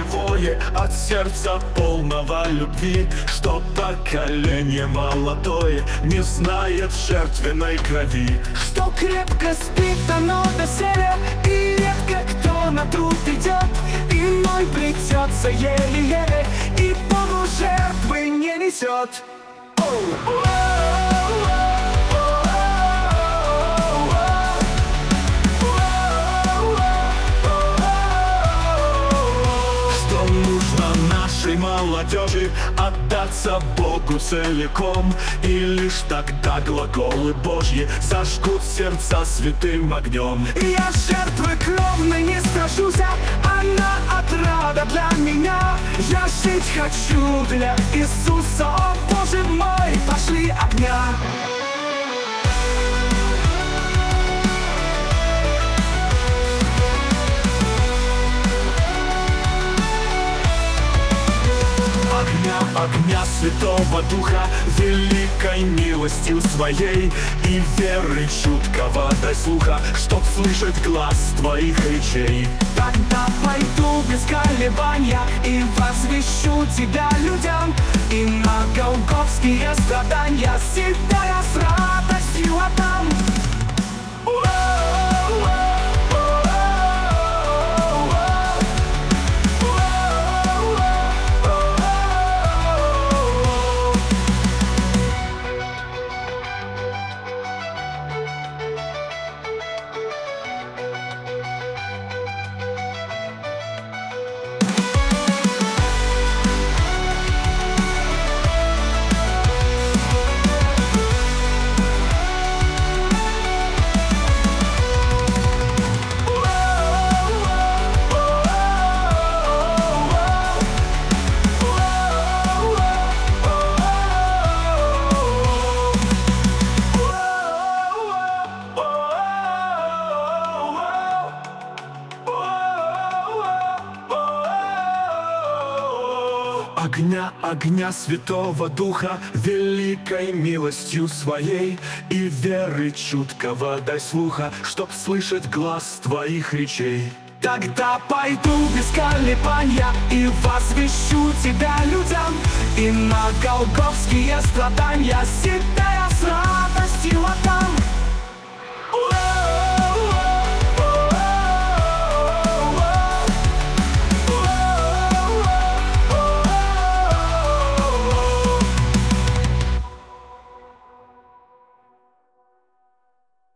живое от сердца полного любви, что поколение молодое не знает жертвенной крови. Что крепко спит оно доселе, и редко кто на труд идет. Иной плетется еле-еле, и Богу жертвы не несет. Что нужно нашей молодежи? Отдаться Богу целиком, и лишь тогда глаголы Божьи зажгут сердца святым огнем. Я жертвы кровной не страшусь, она отрада для меня. Я жить хочу для Иисуса, о Боже мой, пошли огня. Огня Святого Духа, великой милостью своей, и веры чуткого дай слуха, чтоб слышать глаз твоих речей. Тогда пойду без колебания и возвещу тебя людям, и на голгофские страдания себя я с радостью отдам. Огня Святого Духа, великой милостью своей, и веры чуткого дай слуха, чтоб слышать глаз твоих речей. Тогда пойду без колебания и возвещу тебя людям, и на голгофские страдания себя я с радостью отдам.